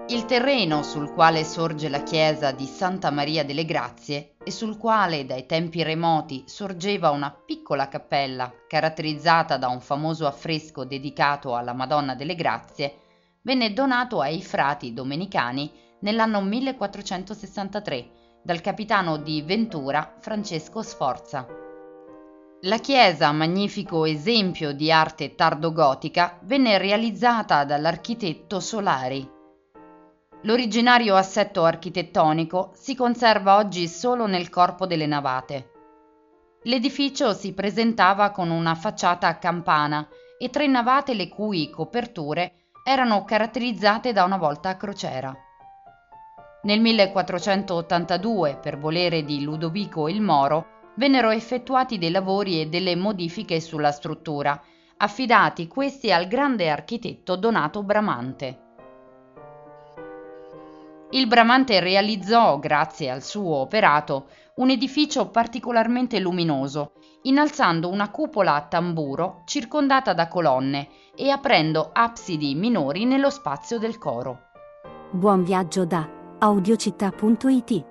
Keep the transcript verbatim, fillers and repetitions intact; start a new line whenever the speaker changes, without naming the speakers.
Il terreno sul quale sorge la chiesa di Santa Maria delle Grazie e sul quale dai tempi remoti sorgeva una piccola cappella caratterizzata da un famoso affresco dedicato alla Madonna delle Grazie, venne donato ai frati domenicani nell'anno millequattrocentosessantatré dal capitano di Ventura Francesco Sforza. La chiesa, magnifico esempio di arte tardogotica, venne realizzata dall'architetto Solari. L'originario assetto architettonico si conserva oggi solo nel corpo delle navate. L'edificio si presentava con una facciata a campana e tre navate le cui coperture erano caratterizzate da una volta a crociera. Nel millequattrocentottantadue, per volere di Ludovico il Moro, vennero effettuati dei lavori e delle modifiche sulla struttura, affidati questi al grande architetto Donato Bramante. Il Bramante realizzò, grazie al suo operato, un edificio particolarmente luminoso, innalzando una cupola a tamburo circondata da colonne e aprendo absidi minori nello spazio del coro.
Buon viaggio da audiocittà punto it.